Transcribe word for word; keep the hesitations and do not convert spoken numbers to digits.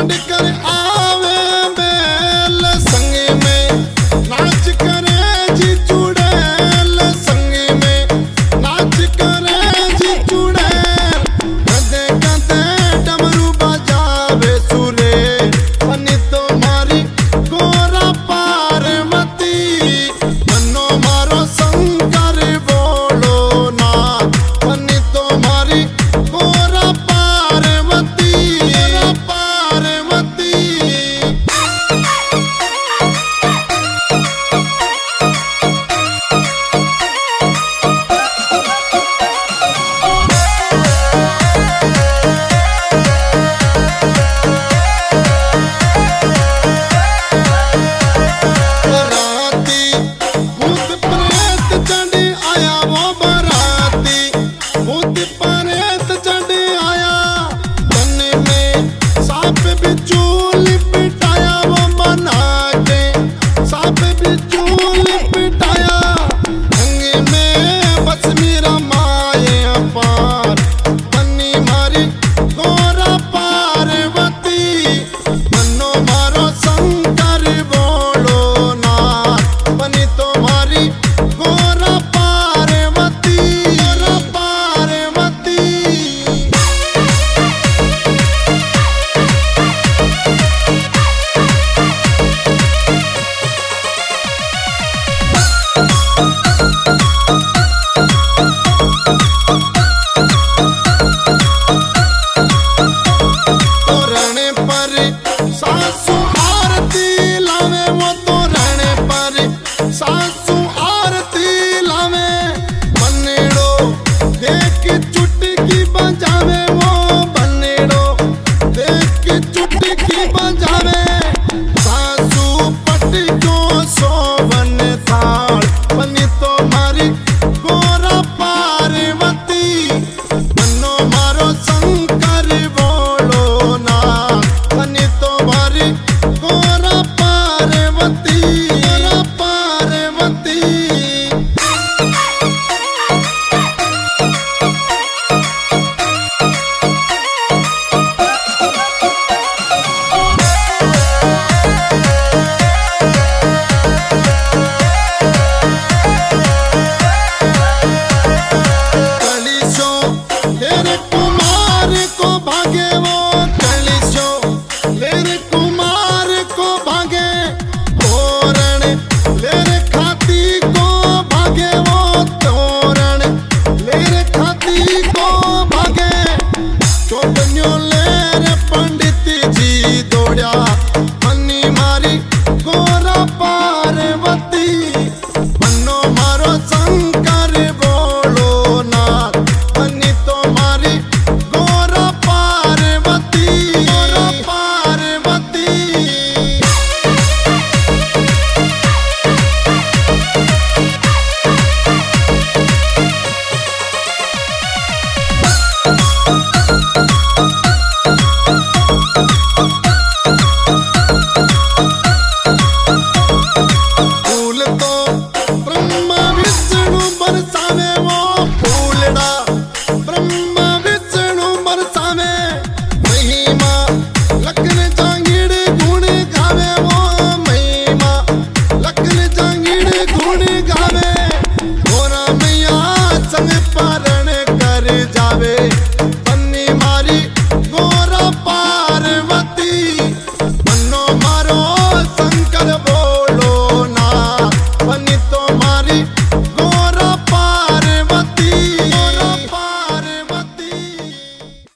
कर आवे बेल संगी में नाच करे जी चुड़ैल संगी में नाच करे जी चुड़ैल गदे गदे डमरू बजावे सुरे बनी तुम्हारी गोरा पार्वती मनो मारो शंकर बोलो ना बनी तुम्हारी गोरा पार्वती पार्वती। सासू आरती लावे वो तो रहने पर सासू आरती लावे बनेड़ो देख चुटकी बजावे वो बनेड़ो देख चुटकी बजावे सासू पटी को सोवन थाल बनी तो मारी गोरा पार्वती मनो मारो शंकर बोलो ना बनी तुम्हारी गोरा पार्वती गोरा पार्वती। कलिशो तेरे कुमार को भागे वो कलिशो लेरे कुमार को भागे तोरण लेरे खाती को भागे वो तोरण लेरे खाती को भागे चौकन्यों लेरे पंडित जी दौड़या